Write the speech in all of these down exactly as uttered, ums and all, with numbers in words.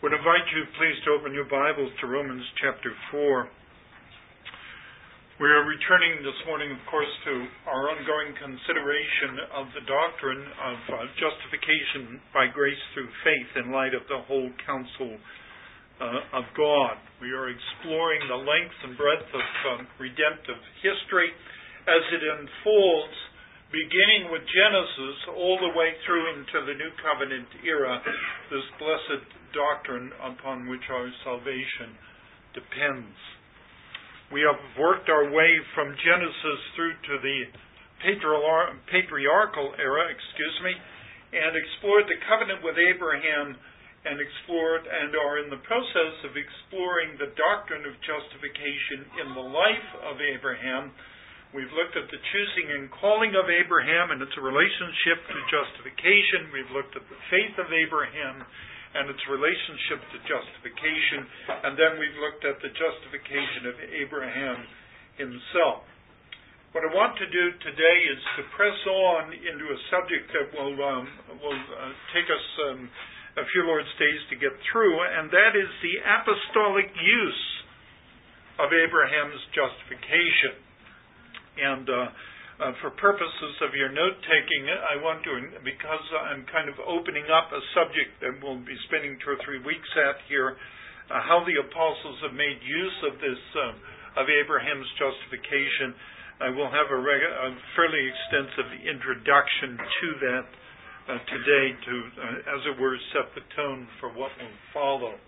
would invite you, please, to open your Bibles to Romans chapter four. We are returning this morning, of course, to our ongoing consideration of the doctrine of uh, justification by grace through faith in light of the whole counsel uh, of God. We are exploring the length and breadth of um, redemptive history as it unfolds, beginning with Genesis all the way through into the New Covenant era, this blessed doctrine upon which our salvation depends. We have worked our way from Genesis through to the patriarchal era, excuse me, and explored the covenant with Abraham and explored and are in the process of exploring the doctrine of justification in the life of Abraham. We've looked at the choosing and calling of Abraham and its relationship to justification. We've looked at the faith of Abraham and its relationship to justification. And then we've looked at the justification of Abraham himself. What I want to do today is to press on into a subject that will, um, will uh, take us um, a few Lord's days to get through, and that is the apostolic use of Abraham's justification. And uh, uh, for purposes of your note-taking, I want to, because I'm kind of opening up a subject that we'll be spending two or three weeks at here, uh, how the apostles have made use of this, uh, of Abraham's justification. I will have a, reg- a fairly extensive introduction to that uh, today to, uh, as it were, set the tone for what will follow.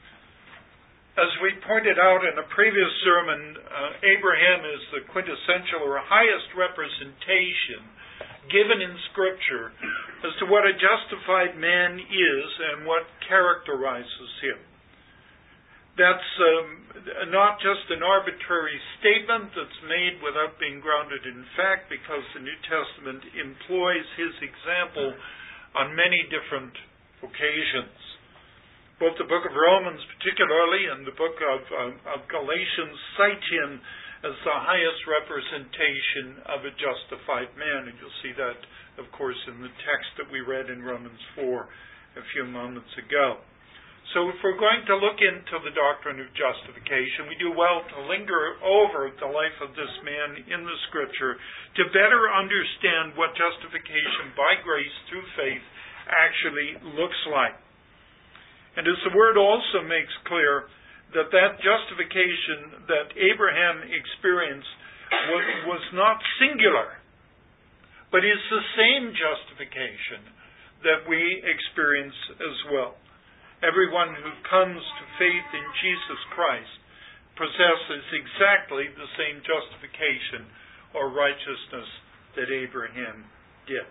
As we pointed out in a previous sermon, uh, Abraham is the quintessential or highest representation given in Scripture as to what a justified man is and what characterizes him. That's um, not just an arbitrary statement that's made without being grounded in fact, because the New Testament employs his example on many different occasions. Both the book of Romans particularly and the book of, um, of Galatians cite him as the highest representation of a justified man. And you'll see that, of course, in the text that we read in Romans four a few moments ago. So if we're going to look into the doctrine of justification, we do well to linger over the life of this man in the Scripture to better understand what justification by grace through faith actually looks like. And as the Word also makes clear, that that justification that Abraham experienced was, was not singular, but is the same justification that we experience as well. Everyone who comes to faith in Jesus Christ possesses exactly the same justification or righteousness that Abraham did.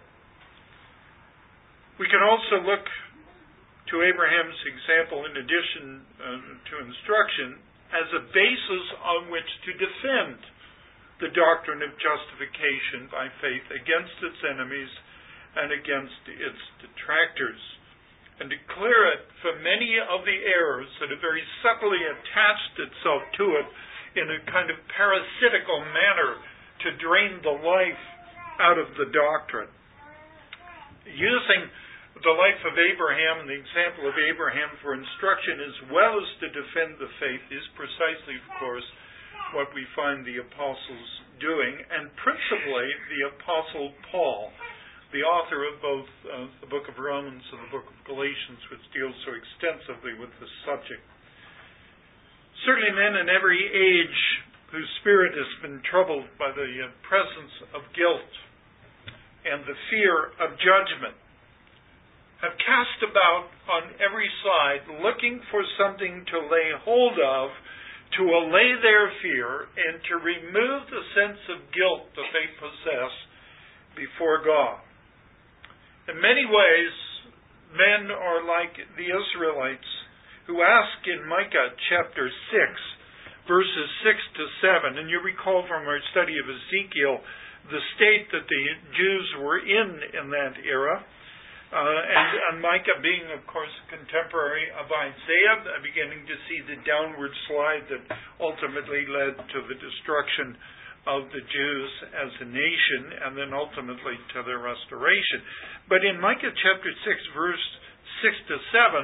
We can also look to Abraham's example, in addition uh, to instruction, as a basis on which to defend the doctrine of justification by faith against its enemies and against its detractors, and to clear it from many of the errors that have very subtly attached itself to it in a kind of parasitical manner to drain the life out of the doctrine. Using the life of Abraham and the example of Abraham for instruction as well as to defend the faith is precisely, of course, what we find the apostles doing, and principally the apostle Paul, the author of both uh, the book of Romans and the book of Galatians, which deals so extensively with this subject. Certainly men in every age whose spirit has been troubled by the uh, presence of guilt and the fear of judgment have cast about on every side looking for something to lay hold of, to allay their fear, and to remove the sense of guilt that they possess before God. In many ways, men are like the Israelites who ask in Micah chapter six, verses six to seven, and you recall from our study of Ezekiel the state that the Jews were in in that era. Uh, and, and Micah being, of course, a contemporary of Isaiah, beginning to see the downward slide that ultimately led to the destruction of the Jews as a nation, and then ultimately to their restoration. But in Micah chapter six, verse six to seven,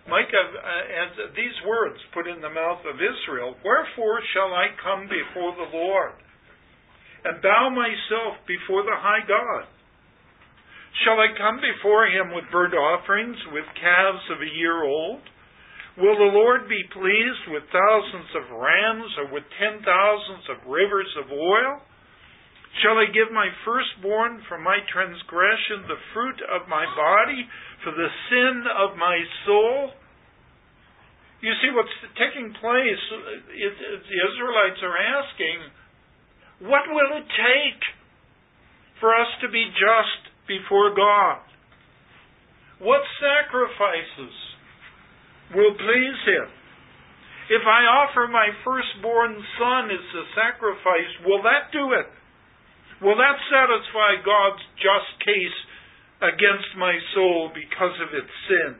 Micah has these words put in the mouth of Israel, "Wherefore shall I come before the Lord, and bow myself before the high God? Shall I come before him with burnt offerings, with calves of a year old? Will the Lord be pleased with thousands of rams, or with ten thousands of rivers of oil? Shall I give my firstborn for my transgression, the fruit of my body, for the sin of my soul?" You see what's taking place is the Israelites are asking, what will it take for us to be just before God? What sacrifices will please him? If I offer my firstborn son as a sacrifice, will that do it? Will that satisfy God's just case against my soul because of its sin?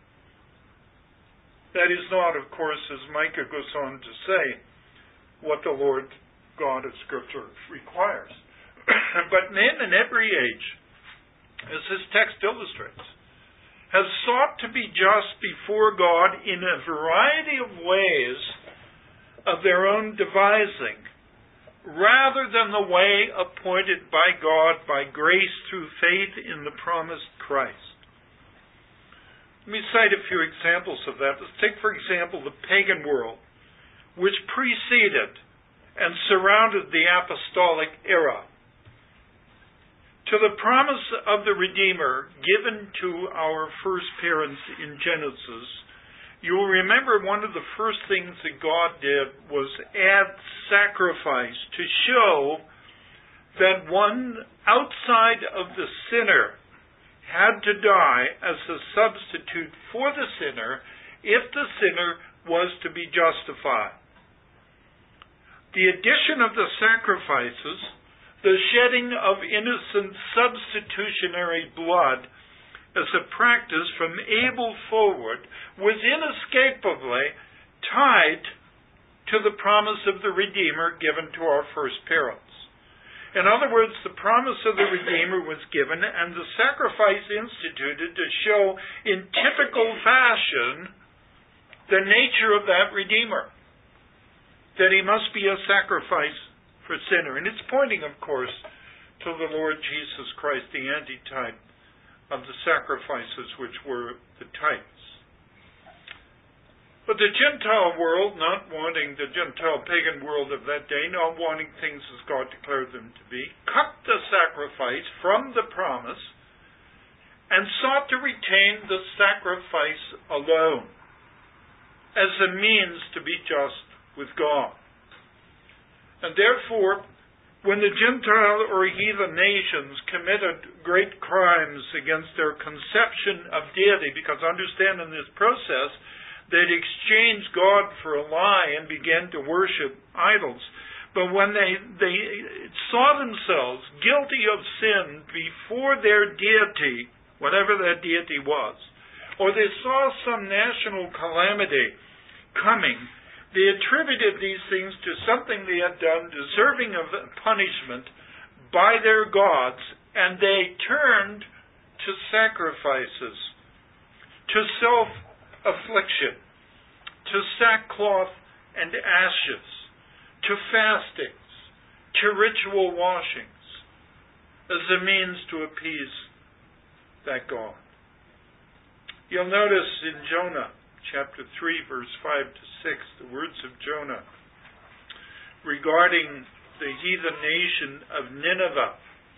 That is not, of course, as Micah goes on to say, what the Lord God of Scripture requires. But men in every age, as this text illustrates, has sought to be just before God in a variety of ways of their own devising, rather than the way appointed by God by grace through faith in the promised Christ. Let me cite a few examples of that. Let's take, for example, the pagan world, which preceded and surrounded the apostolic era. To the promise of the Redeemer given to our first parents in Genesis, you will remember one of the first things that God did was add sacrifice to show that one outside of the sinner had to die as a substitute for the sinner if the sinner was to be justified. The addition of the sacrifices, the shedding of innocent substitutionary blood as a practice from Abel forward, was inescapably tied to the promise of the Redeemer given to our first parents. In other words, the promise of the Redeemer was given and the sacrifice instituted to show in typical fashion the nature of that Redeemer, that he must be a sacrifice for sinner. And it's pointing, of course, to the Lord Jesus Christ, the antitype of the sacrifices which were the types. But the Gentile world, not wanting the Gentile pagan world of that day, not wanting things as God declared them to be, cut the sacrifice from the promise and sought to retain the sacrifice alone as a means to be just with God. And therefore, when the Gentile or heathen nations committed great crimes against their conception of deity, because understand in this process, they'd exchanged God for a lie and began to worship idols. But when they, they saw themselves guilty of sin before their deity, whatever that deity was, or they saw some national calamity coming, they attributed these things to something they had done deserving of punishment by their gods, and they turned to sacrifices, to self-affliction, to sackcloth and ashes, to fastings, to ritual washings, as a means to appease that God. You'll notice in Jonah, chapter three, verse five to six, the words of Jonah regarding the heathen nation of Nineveh.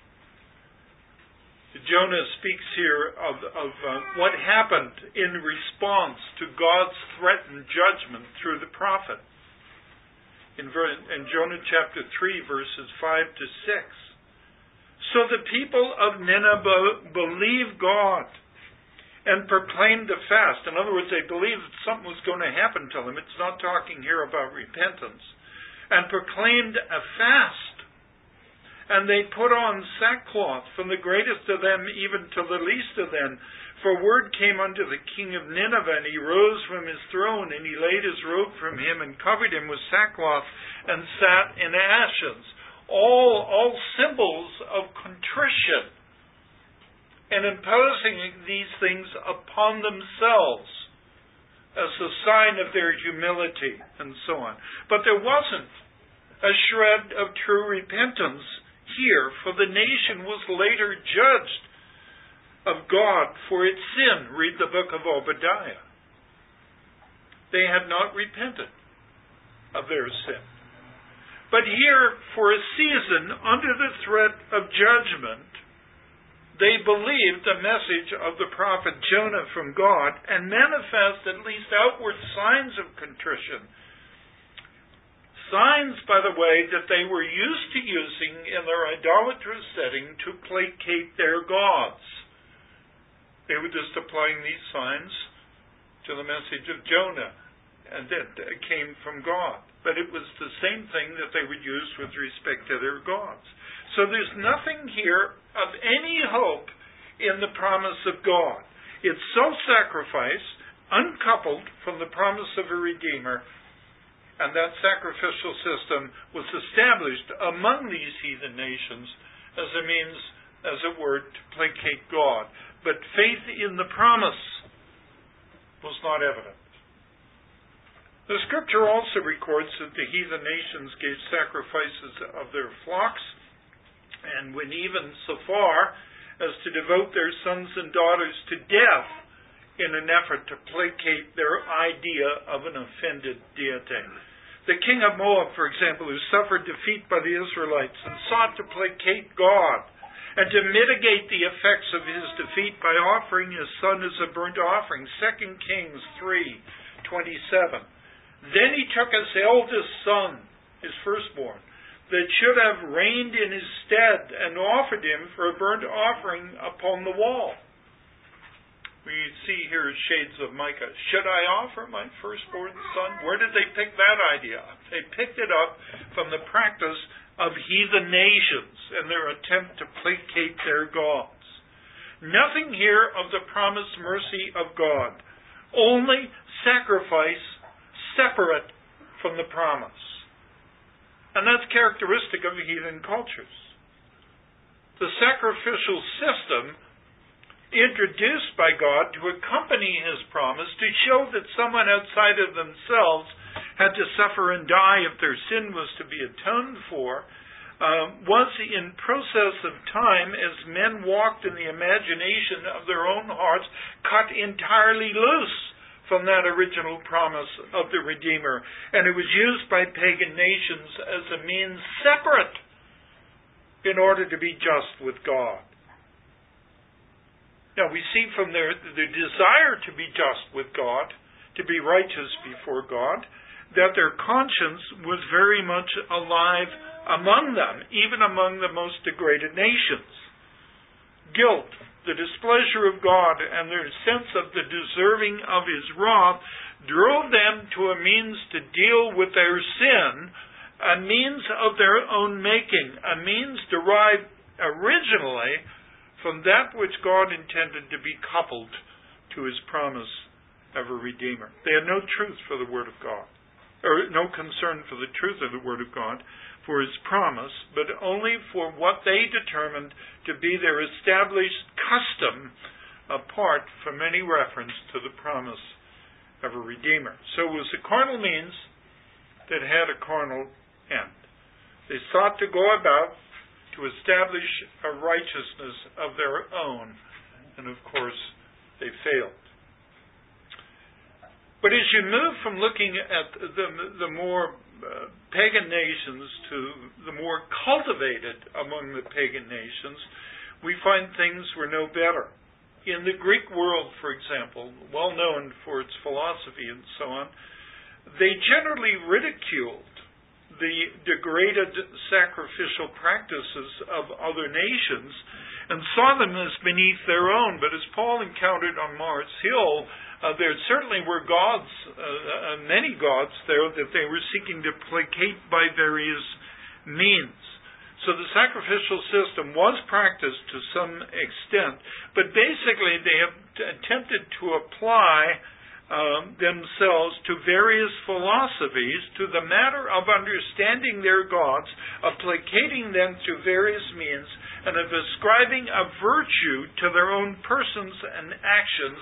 Jonah speaks here of, of uh, what happened in response to God's threatened judgment through the prophet. In, ver- in Jonah chapter three, verses five to six. So the people of Nineveh believed God and proclaimed a fast. In other words, they believed that something was going to happen to them. It's not talking here about repentance. And proclaimed a fast. And they put on sackcloth, from the greatest of them even to the least of them. For word came unto the king of Nineveh, and he rose from his throne, and he laid his robe from him, and covered him with sackcloth, and sat in ashes. All, all symbols of contrition, and imposing these things upon themselves as a sign of their humility, and so on. But there wasn't a shred of true repentance here, for the nation was later judged of God for its sin. Read the book of Obadiah. They had not repented of their sin. But here, for a season, under the threat of judgment, they believed the message of the prophet Jonah from God and manifest at least outward signs of contrition. Signs, by the way, that they were used to using in their idolatrous setting to placate their gods. They were just applying these signs to the message of Jonah, and that came from God. But it was the same thing that they would use with respect to their gods. So there's nothing here of any hope in the promise of God. It's self-sacrifice, uncoupled from the promise of a Redeemer, and that sacrificial system was established among these heathen nations as a means, as it were, to placate God. But faith in the promise was not evident. The Scripture also records that the heathen nations gave sacrifices of their flocks, and went even so far as to devote their sons and daughters to death in an effort to placate their idea of an offended deity. The king of Moab, for example, who suffered defeat by the Israelites and sought to placate God and to mitigate the effects of his defeat by offering his son as a burnt offering, Second Kings three twenty-seven. Then he took his eldest son, his firstborn, that should have reigned in his stead, and offered him for a burnt offering upon the wall. We see here shades of Micah. Should I offer my firstborn son? Where did they pick that idea up? They picked it up from the practice of heathen nations and their attempt to placate their gods. Nothing here of the promised mercy of God. Only sacrifice separate from the promise. And that's characteristic of heathen cultures. The sacrificial system introduced by God to accompany his promise, to show that someone outside of themselves had to suffer and die if their sin was to be atoned for, uh, was in process of time, as men walked in the imagination of their own hearts, cut entirely loose from that original promise of the Redeemer. And it was used by pagan nations as a means separate in order to be just with God. Now we see from their the desire to be just with God, to be righteous before God, that their conscience was very much alive among them, even among the most degraded nations. Guilt, the displeasure of God, and their sense of the deserving of his wrath drove them to a means to deal with their sin, a means of their own making, a means derived originally from that which God intended to be coupled to his promise of a Redeemer. They had no truth for the Word of God, or no concern for the truth of the Word of God, for his promise, but only for what they determined to be their established custom, apart from any reference to the promise of a Redeemer. So it was a carnal means that had a carnal end. They sought to go about to establish a righteousness of their own, and of course they failed. But as you move from looking at the, the more uh, pagan nations to the more cultivated among the pagan nations, we find things were no better. In the Greek world, for example, well known for its philosophy and so on, they generally ridiculed the degraded sacrificial practices of other nations and saw them as beneath their own. But as Paul encountered on Mars Hill, uh, there certainly were gods, uh, many gods there that they were seeking to placate by various means. So the sacrificial system was practiced to some extent, but basically they have attempted to apply Um, themselves to various philosophies, to the matter of understanding their gods, of placating them through various means, and of ascribing a virtue to their own persons and actions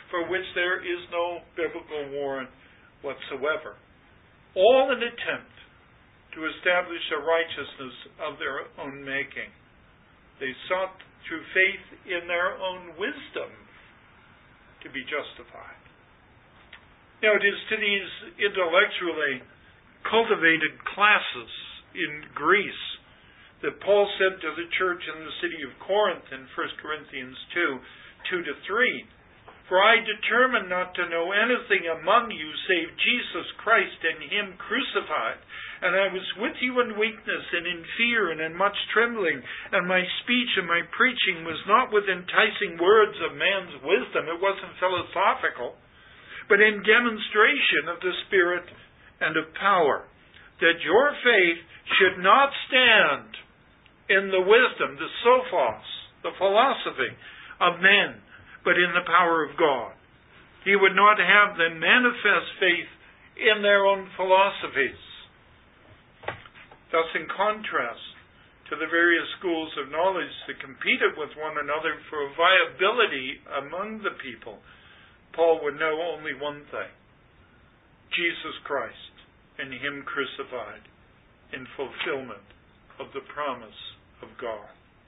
for which there is no biblical warrant whatsoever. All an attempt to establish a righteousness of their own making. They sought through faith in their own wisdom to be justified. Now it is to these intellectually cultivated classes in Greece that Paul said to the church in the city of Corinth in First Corinthians two, two to three, "For I determined not to know anything among you save Jesus Christ and Him crucified. And I was with you in weakness and in fear and in much trembling. And my speech and my preaching was not with enticing words of man's wisdom." It wasn't philosophical. "But in demonstration of the Spirit and of power, that your faith should not stand in the wisdom, the sophos, the philosophy of men, but in the power of God." He would not have them manifest faith in their own philosophies. Thus, in contrast to the various schools of knowledge that competed with one another for viability among the people, Paul would know only one thing: Jesus Christ and Him crucified in fulfillment of the promise of God.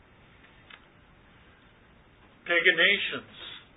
Pagan nations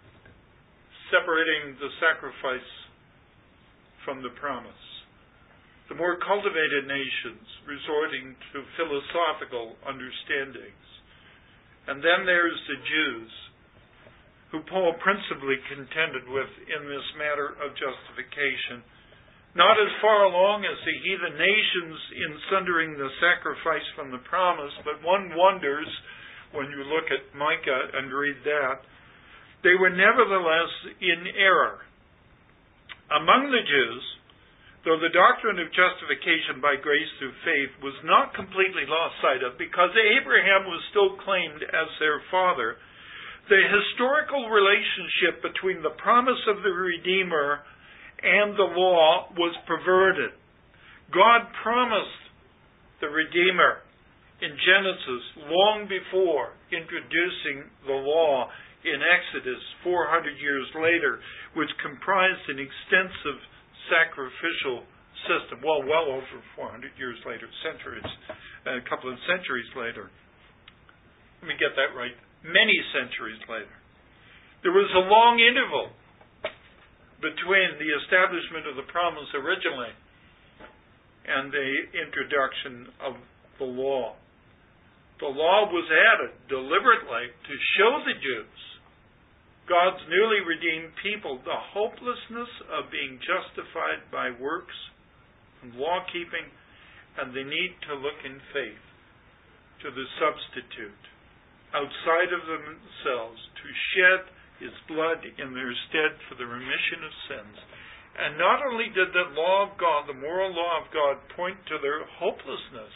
separating the sacrifice from the promise. The more cultivated nations resorting to philosophical understandings. And then there's the Jews, who Paul principally contended with in this matter of justification, not as far along as the heathen nations in sundering the sacrifice from the promise, but one wonders, when you look at Micah and read that, they were nevertheless in error. Among the Jews, though the doctrine of justification by grace through faith was not completely lost sight of, because Abraham was still claimed as their father, the historical relationship between the promise of the Redeemer and the law was perverted. God promised the Redeemer in Genesis long before introducing the law in Exodus four hundred years later, which comprised an extensive sacrificial system. Well, well over four hundred years later, centuries, a couple of centuries later. Let me get that right. Many centuries later. There was a long interval between the establishment of the promise originally and the introduction of the law. The law was added deliberately to show the Jews, God's newly redeemed people, the hopelessness of being justified by works and law-keeping, and the need to look in faith to the substitute outside of themselves to shed His blood in their stead for the remission of sins. And not only did the law of God, the moral law of God, point to their hopelessness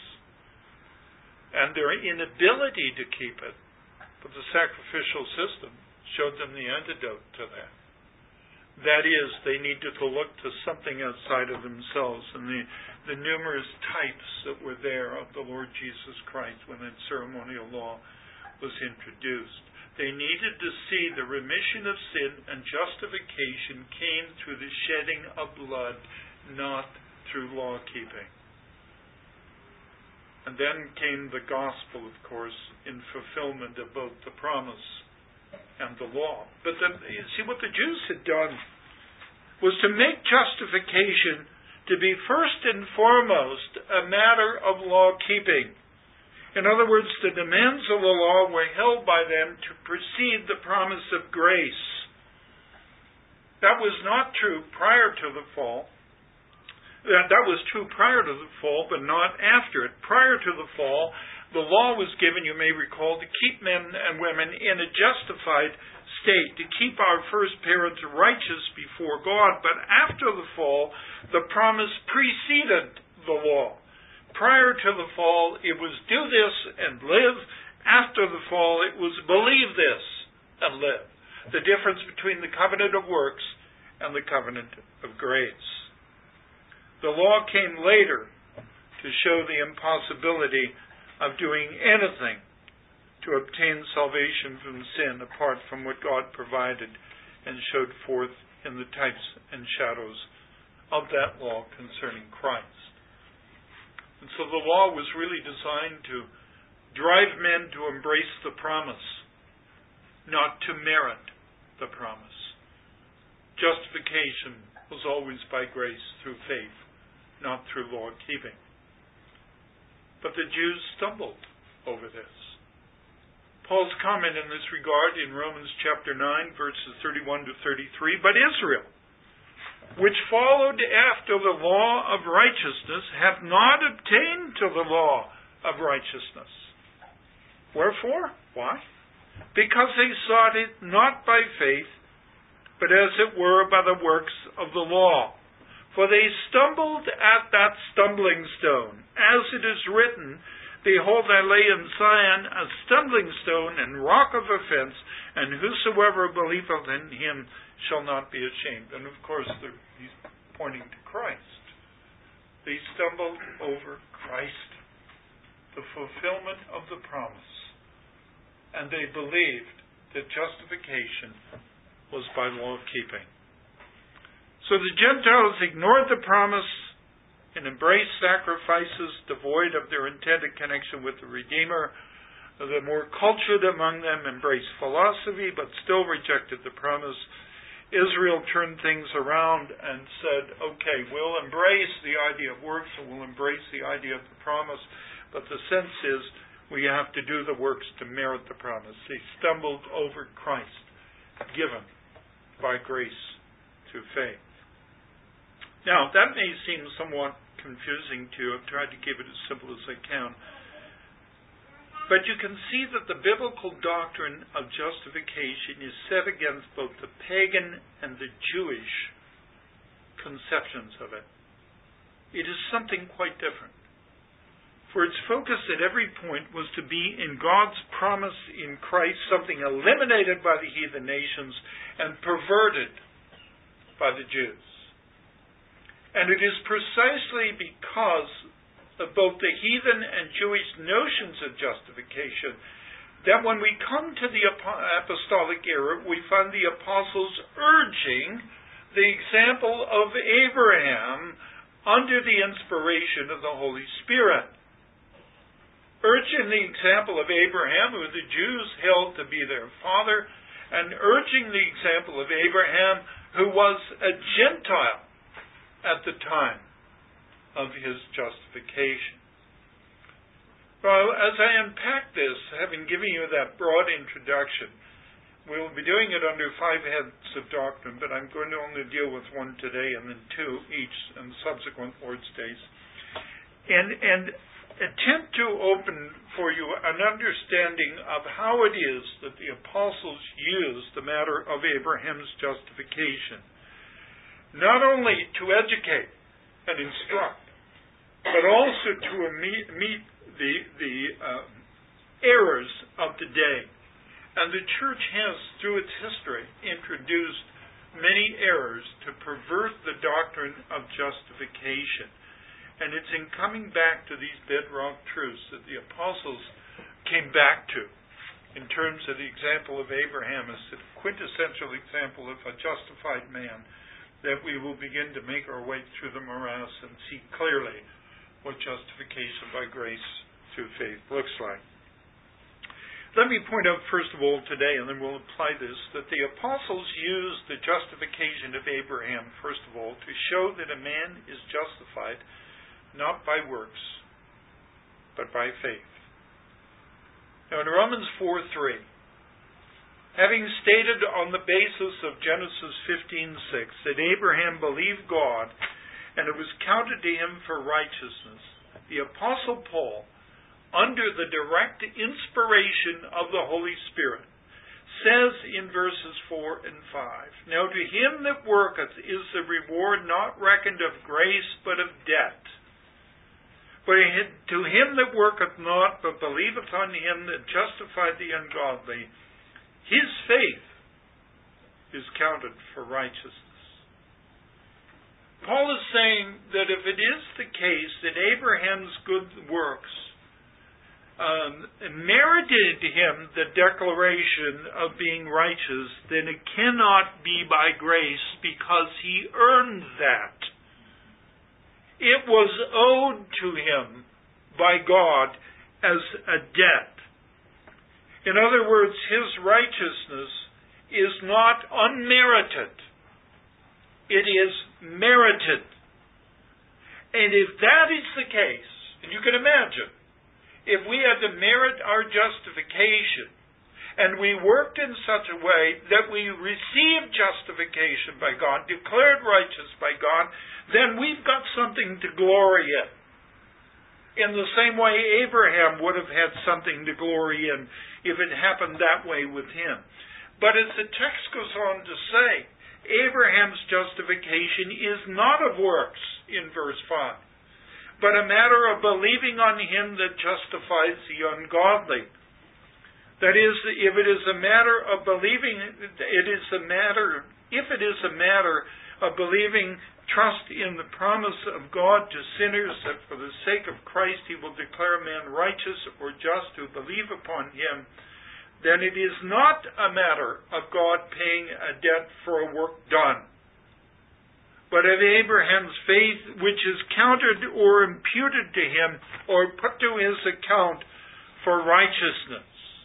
and their inability to keep it, but the sacrificial system showed them the antidote to that. That is, they needed to look to something outside of themselves and the, the numerous types that were there of the Lord Jesus Christ when that ceremonial law was introduced. They needed to see the remission of sin and justification came through the shedding of blood, not through law-keeping. And then came the gospel, of course, in fulfillment of both the promise and the law. But the, you see, what the Jews had done was to make justification to be first and foremost a matter of law-keeping. In other words, the demands of the law were held by them to precede the promise of grace. That was not true prior to the fall. That, that was true prior to the fall, but not after it. Prior to the fall, the law was given, you may recall, to keep men and women in a justified state, to keep our first parents righteous before God. But after the fall, the promise preceded the law. Prior to the fall, it was do this and live. After the fall, it was believe this and live. The difference between the covenant of works and the covenant of grace. The law came later to show the impossibility of doing anything to obtain salvation from sin apart from what God provided and showed forth in the types and shadows of that law concerning Christ. And so the law was really designed to drive men to embrace the promise, not to merit the promise. Justification was always by grace through faith, not through law-keeping. But the Jews stumbled over this. Paul's comment in this regard in Romans chapter nine, verses thirty-one to thirty-three, but Israel, which followed after the law of righteousness, have not obtained to the law of righteousness. Wherefore? Why? Because they sought it not by faith, but as it were by the works of the law. For they stumbled at that stumbling stone, as it is written, Behold, I lay in Zion a stumbling stone and rock of offense, and whosoever believeth in him shall not be ashamed. And of course, he's pointing to Christ. They stumbled over Christ, the fulfillment of the promise, and they believed that justification was by law-keeping. So the Gentiles ignored the promise and embraced sacrifices devoid of their intended connection with the Redeemer. The more cultured among them embraced philosophy, but still rejected the promise. Israel turned things around and said, okay, we'll embrace the idea of works and we'll embrace the idea of the promise, but the sense is we have to do the works to merit the promise. They stumbled over Christ, given by grace through faith. Now, that may seem somewhat confusing to you. I've tried to keep it as simple as I can. But you can see that the biblical doctrine of justification is set against both the pagan and the Jewish conceptions of it. It is something quite different. For its focus at every point was to be in God's promise in Christ, something eliminated by the heathen nations and perverted by the Jews. And it is precisely because of both the heathen and Jewish notions of justification that when we come to the apostolic era, we find the apostles urging the example of Abraham under the inspiration of the Holy Spirit. Urging the example of Abraham, who the Jews held to be their father, and urging the example of Abraham, who was a Gentile at the time of his justification. Well, as I unpack this, having given you that broad introduction, we'll be doing it under five heads of doctrine, but I'm going to only deal with one today and then two each in subsequent Lord's days. And, and attempt to open for you an understanding of how it is that the apostles used the matter of Abraham's justification, not only to educate and instruct, but also to meet, meet the, the uh, errors of the day. And the church has, through its history, introduced many errors to pervert the doctrine of justification. And it's in coming back to these bedrock truths that the apostles came back to in terms of the example of Abraham as the quintessential example of a justified man, that we will begin to make our way through the morass and see clearly what justification by grace through faith looks like. Let me point out first of all today, and then we'll apply this, that the apostles used the justification of Abraham, first of all, to show that a man is justified not by works, but by faith. Now in Romans four three, having stated on the basis of Genesis fifteen six that Abraham believed God and it was counted to him for righteousness, the Apostle Paul, under the direct inspiration of the Holy Spirit, says in verses four and five, Now to him that worketh is the reward not reckoned of grace, but of debt. But to him that worketh not, but believeth on him that justified the ungodly, his faith is counted for righteousness. Paul is saying that if it is the case that Abraham's good works um, merited him the declaration of being righteous, then it cannot be by grace because he earned that. It was owed to him by God as a debt. In other words, his righteousness is not unmerited. It is merited. And if that is the case, and you can imagine, if we had to merit our justification, and we worked in such a way that we received justification by God, declared righteous by God, then we've got something to glory in. In the same way Abraham would have had something to glory in if it happened that way with him. But as the text goes on to say, Abraham's justification is not of works, in verse five, but a matter of believing on him that justifies the ungodly. That is, if it is a matter of believing, it is a matter, if it is a matter of believing, trust in the promise of God to sinners that for the sake of Christ he will declare a man righteous or just who believe upon him, then it is not a matter of God paying a debt for a work done, but of Abraham's faith, which is counted or imputed to him or put to his account for righteousness.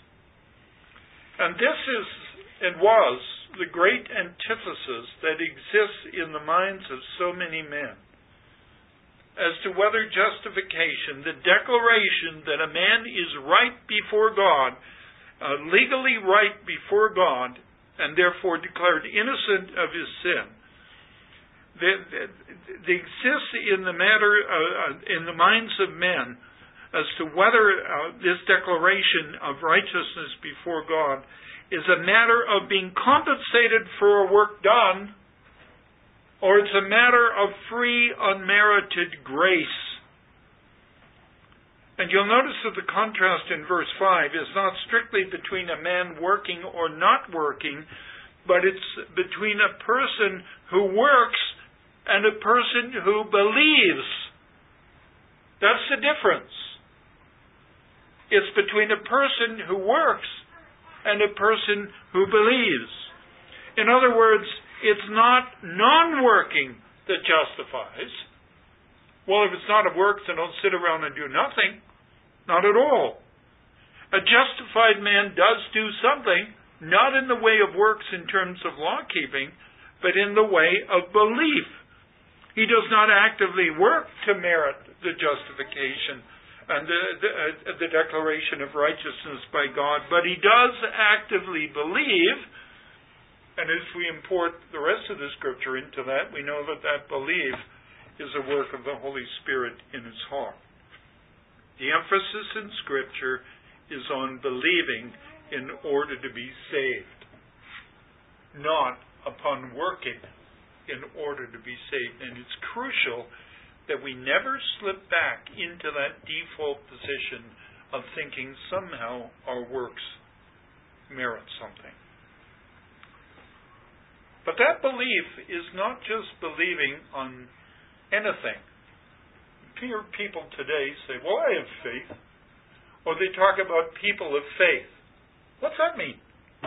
And this is and was the great antithesis that exists in the minds of so many men as to whether justification, the declaration that a man is right before God, uh, legally right before God, and therefore declared innocent of his sin, that, that, that exists in the matter uh, in the minds of men as to whether uh, this declaration of righteousness before God is a matter of being compensated for a work done, or it's a matter of free, unmerited grace. And you'll notice that the contrast in verse five is not strictly between a man working or not working, but it's between a person who works and a person who believes. That's the difference. It's between a person who works and a person who believes. In other words, it's not non-working that justifies. Well, if it's not of works, then don't sit around and do nothing. Not at all. A justified man does do something, not in the way of works in terms of law-keeping, but in the way of belief. He does not actively work to merit the justification and the, the, uh, the declaration of righteousness by God, but he does actively believe, and as we import the rest of the Scripture into that, we know that that belief is a work of the Holy Spirit in his heart. The emphasis in Scripture is on believing in order to be saved, not upon working in order to be saved. And it's crucial that we never slip back into that default position of thinking somehow our works merit something. But that belief is not just believing on anything. People today say, well, I have faith. Or they talk about people of faith. What's that mean?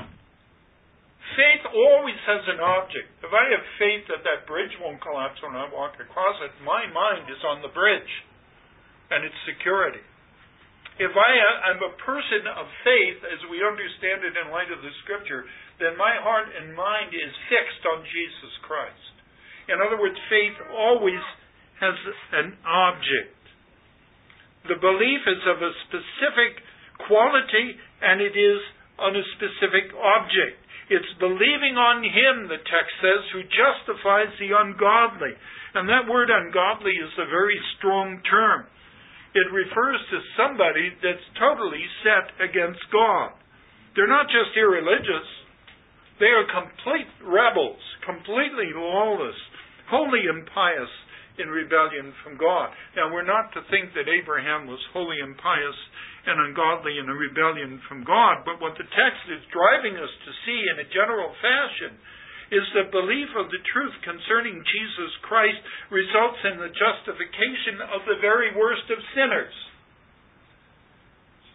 Faith always has an object. If I have faith that that bridge won't collapse when I walk across it, my mind is on the bridge and its security. If I am a person of faith, as we understand it in light of the Scripture, then my heart and mind is fixed on Jesus Christ. In other words, faith always has an object. The belief is of a specific quality, and it is on a specific object. It's believing on him, the text says, who justifies the ungodly. And that word ungodly is a very strong term. It refers to somebody that's totally set against God. They're not just irreligious. They are complete rebels, completely lawless, wholly impious in rebellion from God. Now, we're not to think that Abraham was wholly impious and ungodly in a rebellion from God, but what the text is driving us to see in a general fashion is that belief of the truth concerning Jesus Christ results in the justification of the very worst of sinners.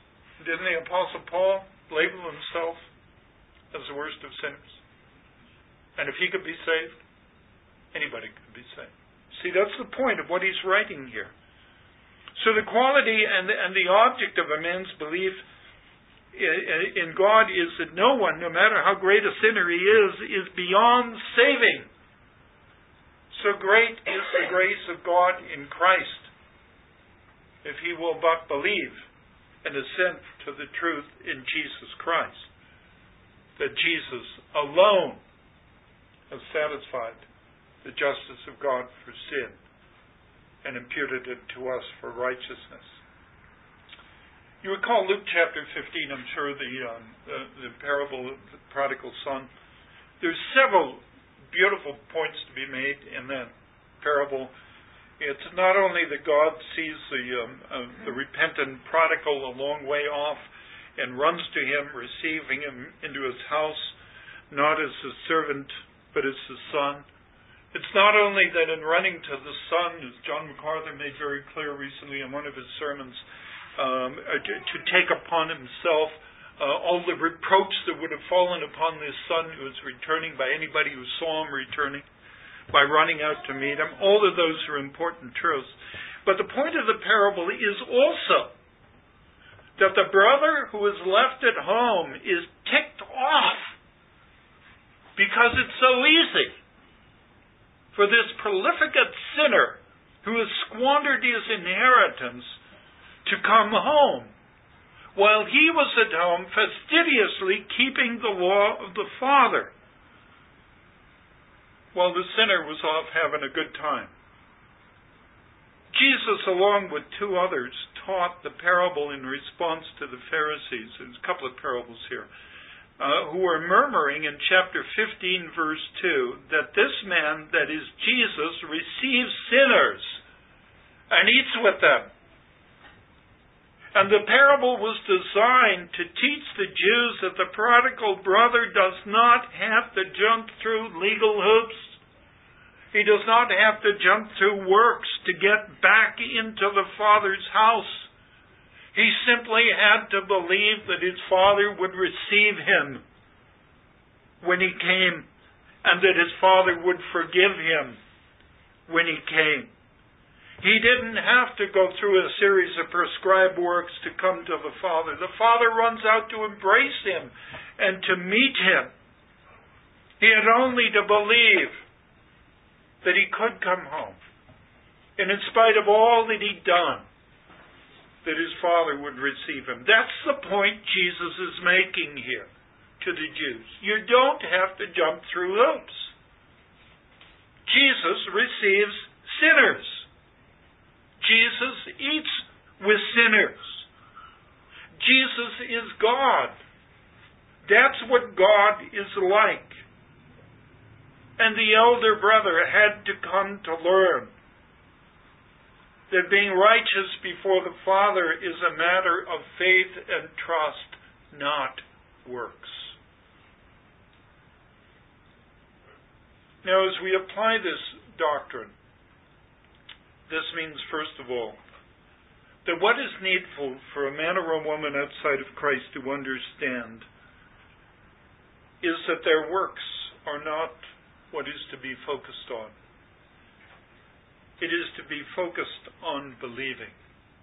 Didn't the Apostle Paul label himself as the worst of sinners? And if he could be saved, anybody could be saved. See, that's the point of what he's writing here. So the quality and the, and the object of a man's belief in God is that no one, no matter how great a sinner he is, is beyond saving. So great is the grace of God in Christ, if he will but believe and assent to the truth in Jesus Christ, that Jesus alone has satisfied the justice of God for sin and imputed it to us for righteousness. You recall Luke chapter fifteen, I'm sure, the, um, the, the parable of the prodigal son. There's several beautiful points to be made in that parable. It's not only that God sees the, um, uh, the repentant prodigal a long way off and runs to him, receiving him into his house, not as a servant, but as the son. It's not only that in running to the son, as John MacArthur made very clear recently in one of his sermons, um, to, to take upon himself uh, all the reproach that would have fallen upon this son who was returning, by anybody who saw him returning, by running out to meet him. All of those are important truths. But the point of the parable is also that the brother who is left at home is ticked off because it's so easy for this profligate sinner who has squandered his inheritance to come home, while he was at home fastidiously keeping the law of the Father, while the sinner was off having a good time. Jesus, along with two others, taught the parable in response to the Pharisees. There's a couple of parables here. Uh, who were murmuring in chapter fifteen, verse two, that this man, that is Jesus, receives sinners and eats with them. And the parable was designed to teach the Jews that the prodigal brother does not have to jump through legal hoops. He does not have to jump through works to get back into the Father's house. He simply had to believe that his Father would receive him when he came, and that his Father would forgive him when he came. He didn't have to go through a series of prescribed works to come to the Father. The Father runs out to embrace him and to meet him. He had only to believe that he could come home. And in spite of all that he'd done, that his Father would receive him. That's the point Jesus is making here to the Jews. You don't have to jump through hoops. Jesus receives sinners. Jesus eats with sinners. Jesus is God. That's what God is like. And the elder brother had to come to learn that being righteous before the Father is a matter of faith and trust, not works. Now, as we apply this doctrine, this means, first of all, that what is needful for a man or a woman outside of Christ to understand is that their works are not what is to be focused on. It is to be focused on believing.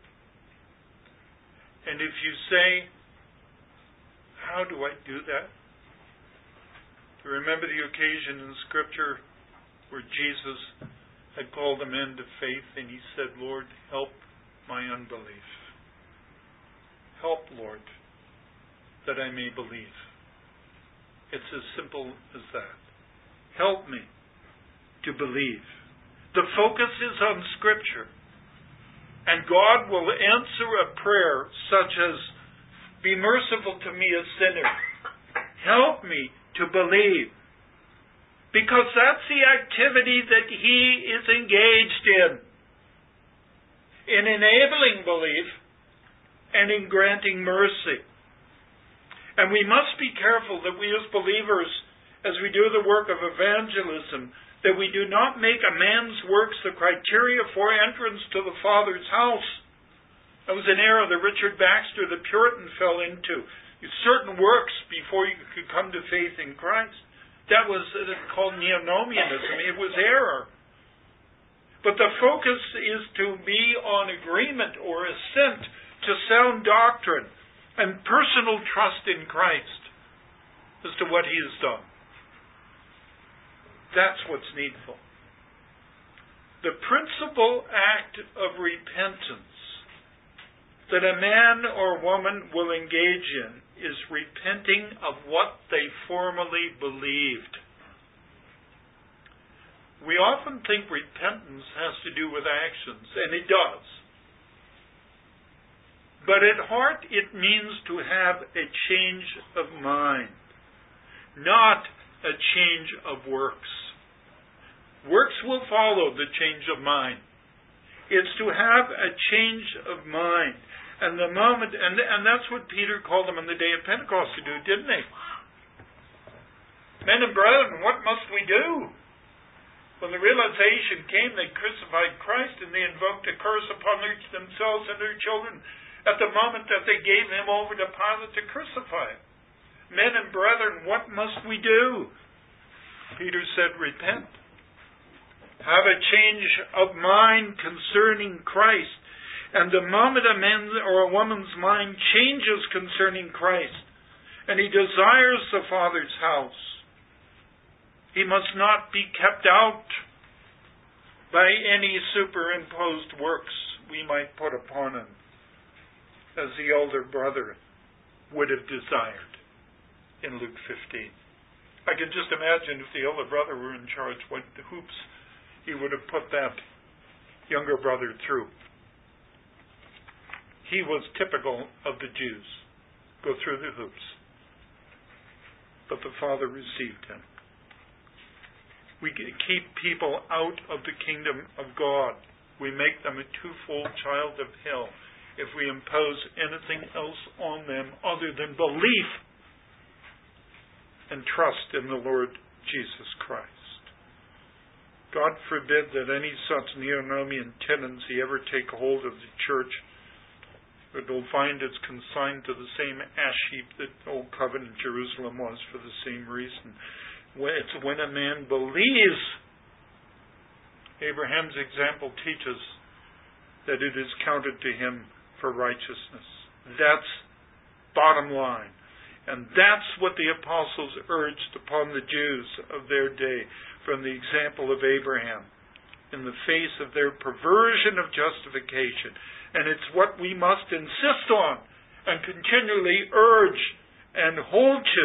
And if you say, how do I do that? You remember the occasion in Scripture where Jesus had called a man to faith and he said, Lord, help my unbelief. Help, Lord, that I may believe. It's as simple as that. Help me to believe. The focus is on Scripture. And God will answer a prayer such as, be merciful to me, a sinner. Help me to believe. Because that's the activity that He is engaged in. In enabling belief and in granting mercy. And we must be careful that we as believers, as we do the work of evangelism, that we do not make a man's works the criteria for entrance to the Father's house. That was an error that Richard Baxter, the Puritan, fell into. Certain works before you could come to faith in Christ. That was called Neonomianism. It was error. But the focus is to be on agreement or assent to sound doctrine and personal trust in Christ as to what He has done. That's what's needful. The principal act of repentance that a man or woman will engage in is repenting of what they formerly believed. We often think repentance has to do with actions, and it does. But at heart, it means to have a change of mind, not a change of works. Works will follow the change of mind. It's to have a change of mind. And the moment, and, and that's what Peter called them on the day of Pentecost to do, didn't he? Men and brethren, what must we do? When the realization came they crucified Christ and they invoked a curse upon their, themselves and their children at the moment that they gave Him over to Pilate to crucify Him. Men and brethren, what must we do? Peter said, repent. Have a change of mind concerning Christ. And the moment a man's or a woman's mind changes concerning Christ, and he desires the Father's house, he must not be kept out by any superimposed works we might put upon him, as the elder brother would have desired in Luke fifteen. I can just imagine if the elder brother were in charge, what hoops he would have put that younger brother through. He was typical of the Jews. Go through the hoops. But the Father received him. We keep people out of the kingdom of God. We make them a twofold child of hell if we impose anything else on them other than belief and trust in the Lord Jesus Christ. God forbid that any such Neonomian tendency ever take hold of the church. But we'll find it's consigned to the same ash heap that Old Covenant Jerusalem was for the same reason. It's when a man believes. Abraham's example teaches that it is counted to him for righteousness. That's bottom line. And that's what the apostles urged upon the Jews of their day from the example of Abraham in the face of their perversion of justification. And it's what we must insist on and continually urge and hold to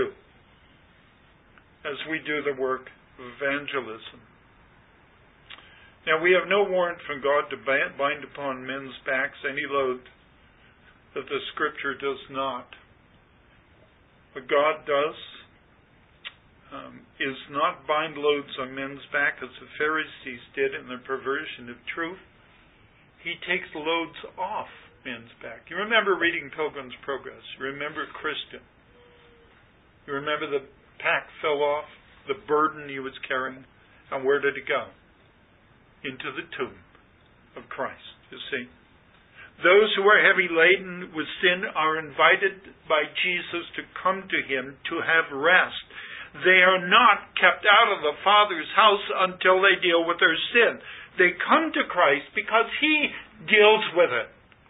as we do the work of evangelism. Now, we have no warrant from God to bind upon men's backs any load that the Scripture does not. What God does um, is not bind loads on men's back as the Pharisees did in their perversion of truth. He takes loads off men's back. You remember reading Pilgrim's Progress. You remember Christian. You remember the pack fell off, the burden he was carrying, and where did it go? Into the tomb of Christ, you see. Those who are heavy laden with sin are invited by Jesus to come to Him to have rest. They are not kept out of the Father's house until they deal with their sin. They come to Christ because He deals with it.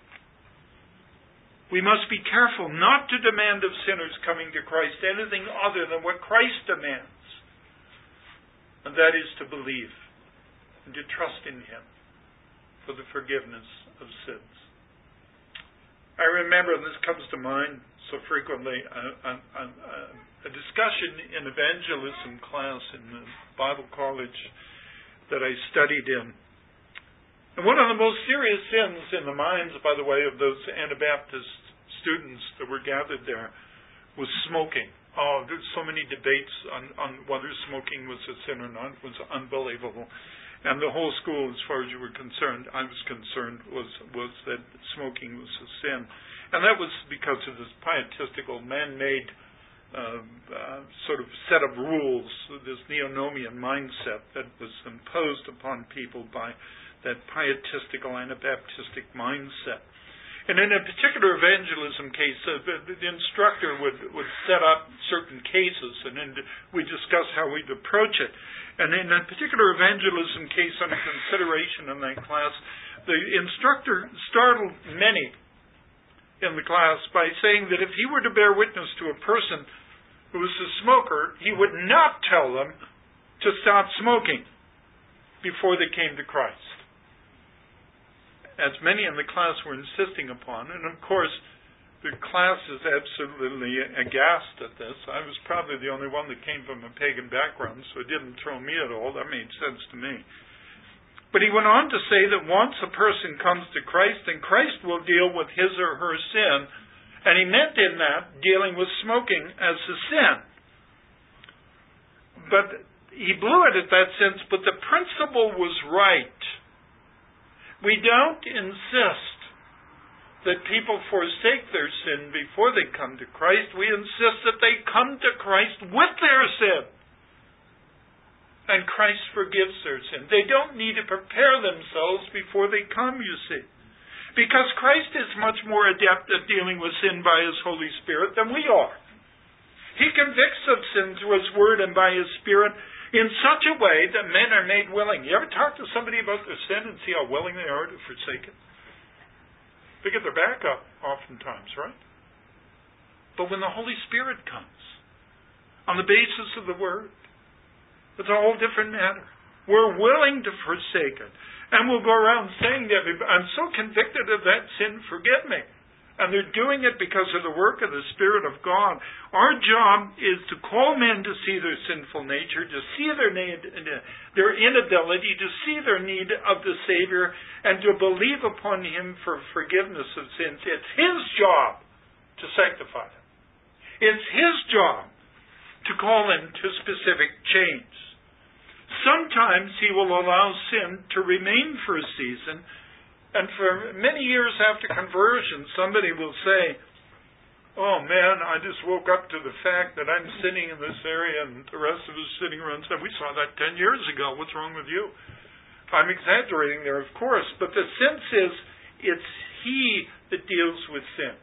We must be careful not to demand of sinners coming to Christ anything other than what Christ demands. And that is to believe and to trust in Him for the forgiveness of sins. I remember, and this comes to mind so frequently, a, a, a, a discussion in evangelism class in the Bible college that I studied in. And one of the most serious sins in the minds, by the way, of those Anabaptist students that were gathered there was smoking. Oh, there's so many debates on, on whether smoking was a sin or not. It was unbelievable. And the whole school, as far as you were concerned, I was concerned, was, was that smoking was a sin. And that was because of this pietistical, man-made Uh, uh, sort of set of rules, this Neonomian mindset that was imposed upon people by that pietistical Anabaptistic mindset. And in a particular evangelism case, uh, the, the instructor would, would set up certain cases, and then we discuss how we'd approach it. And in a particular evangelism case under consideration in that class, the instructor startled many in the class by saying that if he were to bear witness to a person who was a smoker, he would not tell them to stop smoking before they came to Christ, as many in the class were insisting upon. And of course, the class is absolutely aghast at this. I was probably the only one that came from a pagan background, so it didn't throw me at all. That made sense to me. But he went on to say that once a person comes to Christ, then Christ will deal with his or her sin. And he meant in that dealing with smoking as a sin. But he blew it at that sense, but the principle was right. We don't insist that people forsake their sin before they come to Christ. We insist that they come to Christ with their sin. And Christ forgives their sin. They don't need to prepare themselves before they come, you see. Because Christ is much more adept at dealing with sin by His Holy Spirit than we are. He convicts of sin through His Word and by His Spirit in such a way that men are made willing. You ever talk to somebody about their sin and see how willing they are to forsake it? They get their back up oftentimes, right? But when the Holy Spirit comes, on the basis of the Word, it's a whole different matter. We're willing to forsake it. And we'll go around saying to everybody, I'm so convicted of that sin, forgive me. And they're doing it because of the work of the Spirit of God. Our job is to call men to see their sinful nature, to see their need, their inability, to see their need of the Savior, and to believe upon Him for forgiveness of sins. It's His job to sanctify them. It's His job to call them to specific change. Sometimes He will allow sin to remain for a season, and for many years after conversion, somebody will say, oh man, I just woke up to the fact that I'm sinning in this area, and the rest of us sitting around saying, we saw that ten years ago, what's wrong with you? I'm exaggerating there, of course, but the sense is, it's He that deals with sin.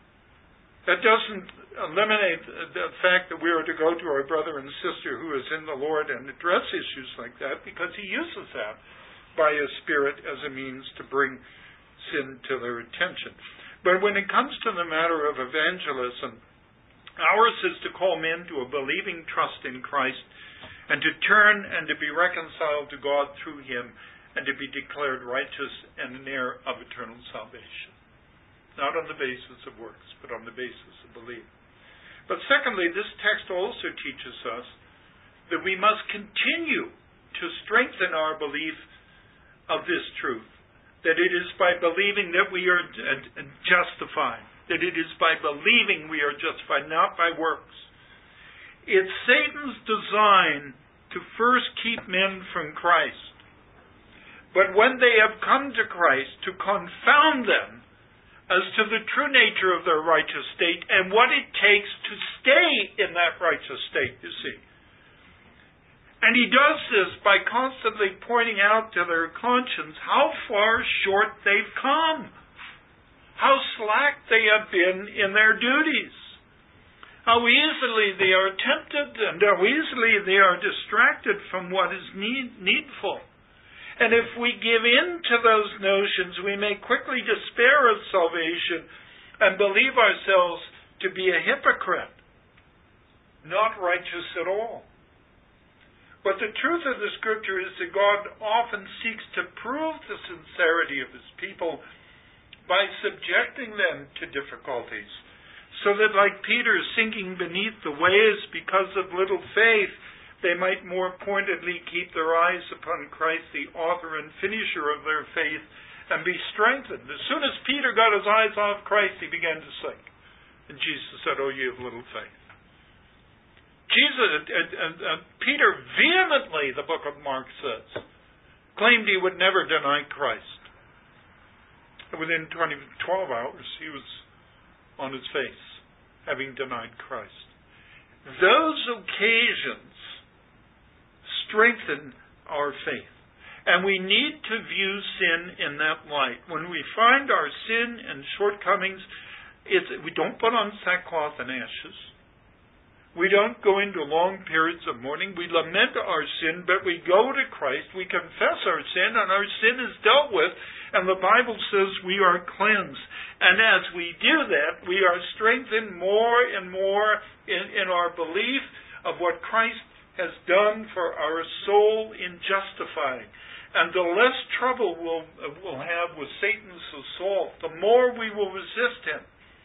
That doesn't eliminate the fact that we are to go to our brother and sister who is in the Lord and address issues like that, because He uses that by His Spirit as a means to bring sin to their attention. But when it comes to the matter of evangelism, ours is to call men to a believing trust in Christ and to turn and to be reconciled to God through Him and to be declared righteous and an heir of eternal salvation. Not on the basis of works, but on the basis of belief. But secondly, this text also teaches us that we must continue to strengthen our belief of this truth, that it is by believing that we are justified, that it is by believing we are justified, not by works. It's Satan's design to first keep men from Christ, but when they have come to Christ, to confound them as to the true nature of their righteous state and what it takes to stay in that righteous state, you see. And he does this by constantly pointing out to their conscience how far short they've come, how slack they have been in their duties, how easily they are tempted and how easily they are distracted from what is need, needful. And if we give in to those notions, we may quickly despair of salvation and believe ourselves to be a hypocrite, not righteous at all. But the truth of the Scripture is that God often seeks to prove the sincerity of His people by subjecting them to difficulties, so that like Peter sinking beneath the waves because of little faith, they might more pointedly keep their eyes upon Christ, the author and finisher of their faith, and be strengthened. As soon as Peter got his eyes off Christ, he began to sink. And Jesus said, oh, ye of little faith. Jesus, uh, uh, uh, Peter vehemently, the book of Mark says, claimed he would never deny Christ. Within twenty, twelve hours, he was on his face, having denied Christ. Those occasions strengthen our faith. And we need to view sin in that light. When we find our sin and shortcomings, it's, we don't put on sackcloth and ashes. We don't go into long periods of mourning. We lament our sin, but we go to Christ. We confess our sin, and our sin is dealt with. And the Bible says we are cleansed. And as we do that, we are strengthened more and more in, in our belief of what Christ has done for our soul in justifying. And the less trouble we'll, we'll have with Satan's assault, the more we will resist him.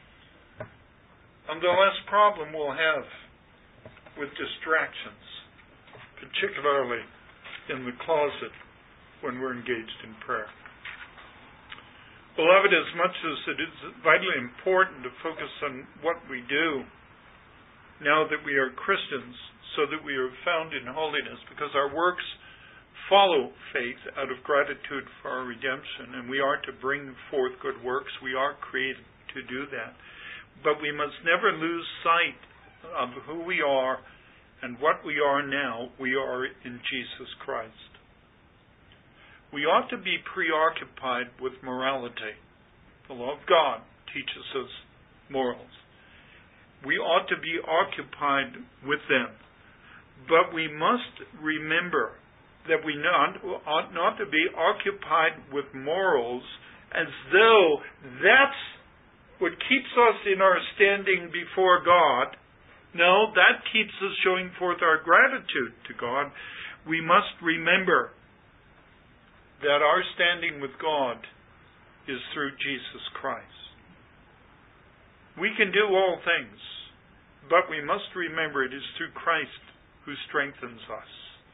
And the less problem we'll have with distractions, particularly in the closet when we're engaged in prayer. Beloved, as much as it is vitally important to focus on what we do now that we are Christians, so that we are found in holiness, because our works follow faith out of gratitude for our redemption, and we are to bring forth good works. We are created to do that. But we must never lose sight of who we are and what we are now. We are in Jesus Christ. We ought to be preoccupied with morality. The law of God teaches us morals. We ought to be occupied with them. But we must remember that we not, ought not to be occupied with morals as though that's what keeps us in our standing before God. No, that keeps us showing forth our gratitude to God. We must remember that our standing with God is through Jesus Christ. We can do all things, but we must remember it is through Christ who strengthens us.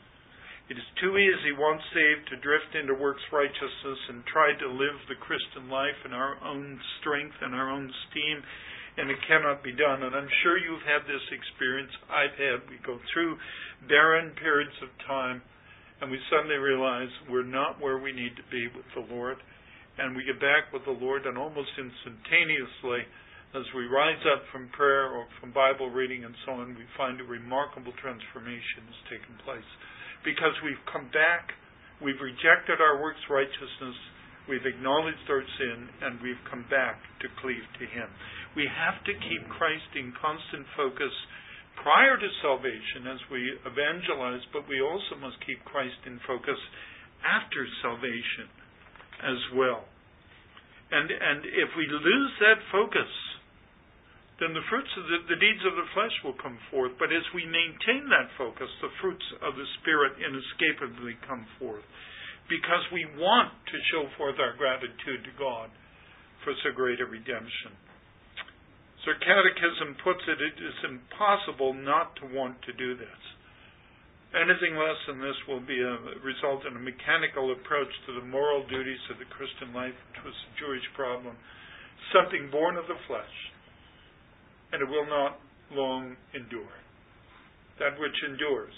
It is too easy, once saved, to drift into works righteousness and try to live the Christian life in our own strength and our own steam, and it cannot be done. And I'm sure you've had this experience. I've had. We go through barren periods of time, and we suddenly realize we're not where we need to be with the Lord, and we get back with the Lord, and almost instantaneously, as we rise up from prayer or from Bible reading and so on, we find a remarkable transformation has taken place. Because we've come back, we've rejected our works righteousness, we've acknowledged our sin, and we've come back to cleave to Him. We have to keep Christ in constant focus prior to salvation as we evangelize, but we also must keep Christ in focus after salvation as well. And, and if we lose that focus, then the fruits of the, the deeds of the flesh will come forth. But as we maintain that focus, the fruits of the Spirit inescapably come forth. Because we want to show forth our gratitude to God for so great a redemption. Sir Catechism puts it, it is impossible not to want to do this. Anything less than this will be a result in a mechanical approach to the moral duties of the Christian life, which was the Jewish problem. Something born of the flesh. And it will not long endure. That which endures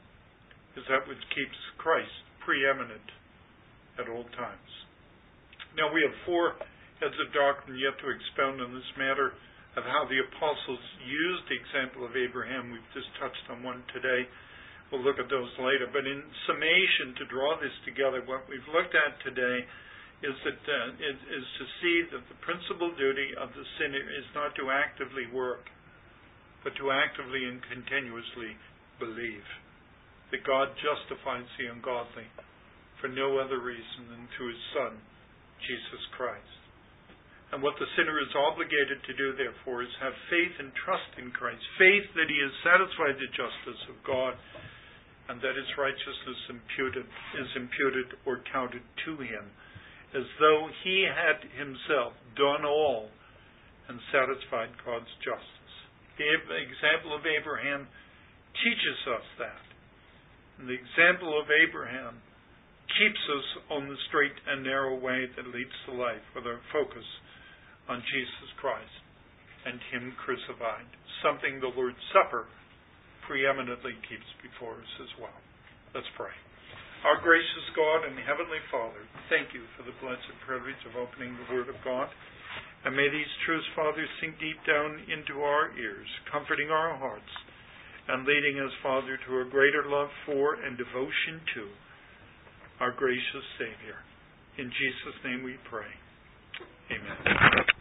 is that which keeps Christ preeminent at all times. Now we have four heads of doctrine yet to expound on this matter of how the apostles used the example of Abraham. We've just touched on one today. We'll look at those later. But in summation, to draw this together, what we've looked at today is that uh, is, is to see that the principal duty of the sinner is not to actively work, but to actively and continuously believe that God justifies the ungodly for no other reason than through His Son, Jesus Christ. And what the sinner is obligated to do, therefore, is have faith and trust in Christ. Faith that He has satisfied the justice of God and that His righteousness imputed, is imputed or counted to Him, as though He had Himself done all and satisfied God's justice. The example of Abraham teaches us that. And the example of Abraham keeps us on the straight and narrow way that leads to life, with our focus on Jesus Christ and Him crucified. Something the Lord's Supper preeminently keeps before us as well. Let's pray. Our gracious God and Heavenly Father, thank You for the blessed privilege of opening the Word of God. And may these truths, Father, sink deep down into our ears, comforting our hearts, and leading us, Father, to a greater love for and devotion to our gracious Savior. In Jesus' name we pray. Amen.